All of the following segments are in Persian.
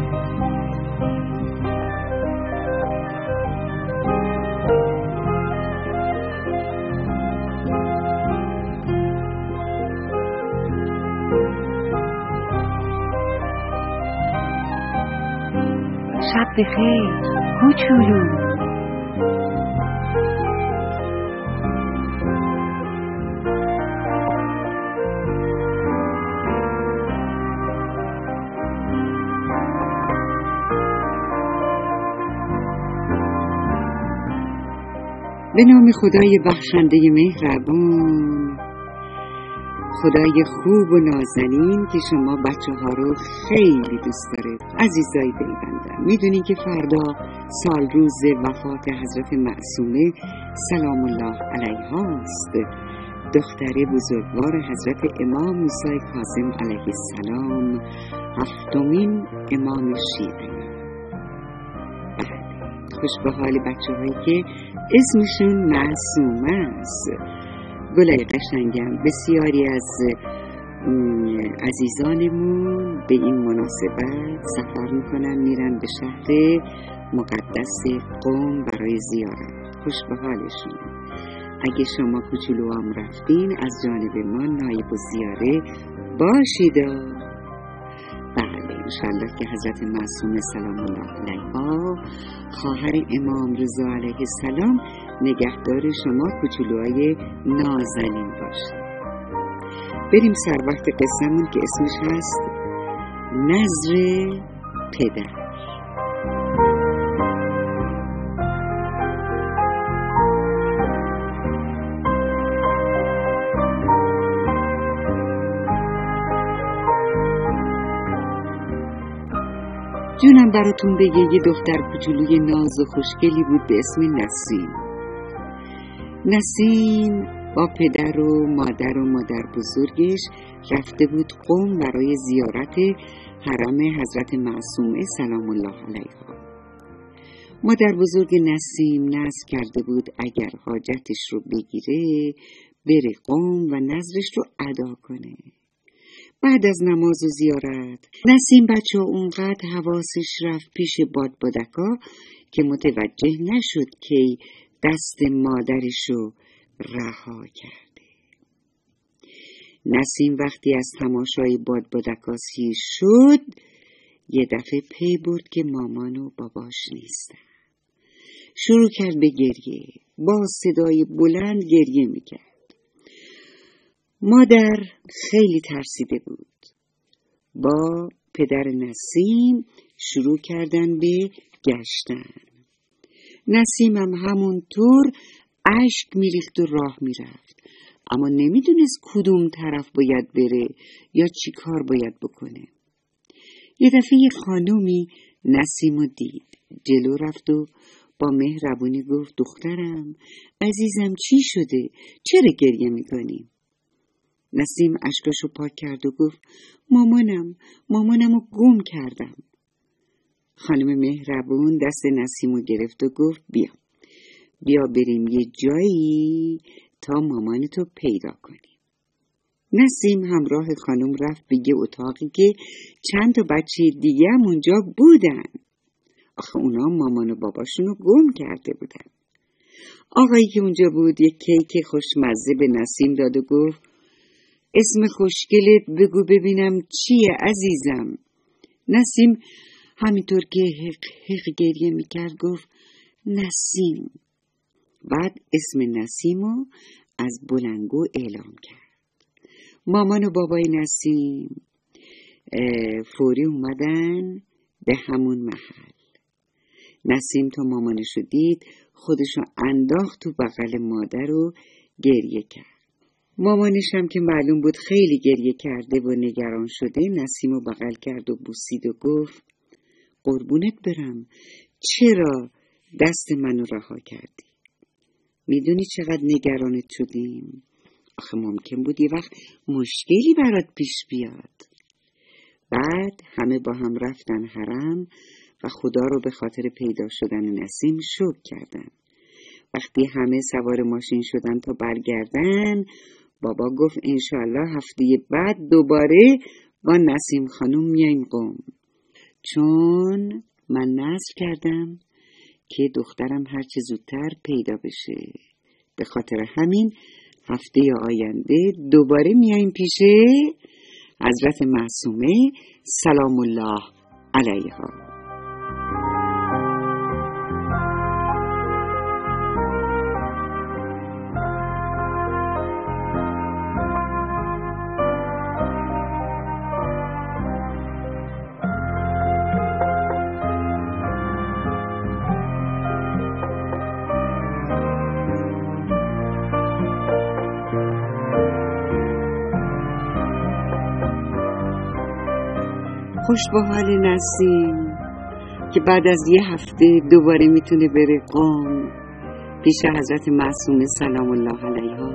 شب بخیر کوچولو. به نام خدای بخشنده مهربان، خدای خوب و نازنین که شما بچه ها رو خیلی دوست داره. عزیزای دلبندم، میدونین که فردا سال روز وفات حضرت معصومه سلام الله علیها است، دختر بزرگوار حضرت امام موسی کاظم علیه السلام، هفتمین امام شیعه. خوش به حال بچه هایی که اسمشون معصومه است. گلای قشنگم، بسیاری از عزیزانمون به این مناسبت سفر میکنن، میرن به شهر مقدس قم برای زیارت. خوش به حالشون. اگه شما کوچولوام رفتین از جانب ما نایب الزیاره باشید. بله، انشالله که حضرت معصومه سلام الله علیها، خواهر امام رضا علیه السلام، نگهدار شما کوچولوهای نازنین باشه. بریم سر وقت قصه‌مون که اسمش هست نذر پدر. جونم براتون بگه یه دختر کوچولوی ناز و خوشگلی بود به اسم نسیم. نسیم با پدر و مادر بزرگش رفته بود قم برای زیارت حرم حضرت معصومه سلام الله علیها. مادر بزرگ نسیم نذر کرده بود اگر حاجتش رو بگیره بره قم و نذرش رو ادا کنه. بعد از نماز و زیارت نسیم بچه اونقدر حواسش رفت پیش بادبادکا که متوجه نشد که دست مادرشو رها کرده. نسیم وقتی از تماشای بادبادکا سیر شد یه دفعه پی برد که مامان و باباش نیستن. شروع کرد به گریه، با صدای بلند گریه میکرد. مادر خیلی ترسیده بود. با پدر نسیم شروع کردن به گشتن. نسیم هم همونطور اشک میریخت و راه میرفت، اما نمیدونست کدوم طرف باید بره یا چی کار باید بکنه. یه دفعه یه خانومی نسیمو دید، جلو رفت و با مهربونی گفت دخترم عزیزم چی شده؟ چرا گریه میکنی؟ نسیم اشکاشو پاک کرد و گفت مامانمو گم کردم. خانم مهربون دست نسیمو گرفت و گفت بیا بریم یه جایی تا مامانتو پیدا کنیم. نسیم همراه خانم رفت به یه اتاقی که چند تا بچه دیگه هم اونجا بودن. آخه اونا مامان و باباشونو گم کرده بودن. آقایی که اونجا بود یه کیک خوشمزه به نسیم داد و گفت اسم خوشگلت بگو ببینم چیه عزیزم. نسیم همینطور که حق گریه میکرد گفت نسیم. بعد اسم نسیمو از بلنگو اعلام کرد. مامان و بابای نسیم فوری اومدن به همون محل. نسیم تا مامانشو دید خودشو انداخت تو بغل مادر و گریه کرد. مامانش هم که معلوم بود خیلی گریه کرده و نگران شده نسیمو بغل کرد و بوسید و گفت قربونت برم، چرا دست منو رها کردی؟ میدونی چقدر نگرانت شدیم؟ آخه ممکن بود یه وقت مشکلی برات پیش بیاد. بعد همه با هم رفتن حرم و خدا رو به خاطر پیدا شدن نسیم شکر کردن. وقتی همه سوار ماشین شدن تا برگردن، بابا گفت انشالله هفته بعد دوباره با نسیم خانم میایم قم. چون من نذر کردم که دخترم هرچه زودتر پیدا بشه. به خاطر همین هفته آینده دوباره میایم پیش حضرت معصومه سلام الله علیها. خوش به حال نسیم که بعد از یه هفته دوباره میتونه بره قم پیش حضرت معصومه سلام الله علیها.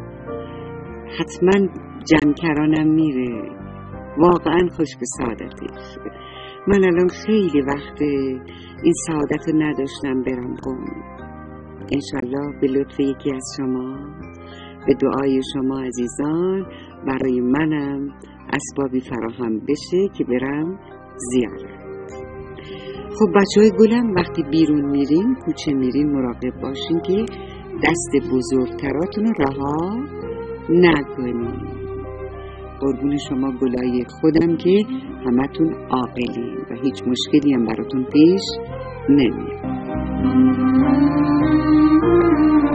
حتما جمکرانم میره، واقعا خوش به سعادتش. من الان خیلی وقت این سعادت رو نداشتم برم قم. انشالله به لطف یکی از شما، به دعای شما عزیزان، برای منم اسبابی فراهم بشه که برم زیارت. خب بچه‌های گلم، وقتی بیرون میرین، کوچه میرین، مراقب باشین که دست بزرگتراتون رو رها نکنین. قربون شما گلای خودم که همتون عاقلین و هیچ مشکلی هم براتون پیش نمیاد.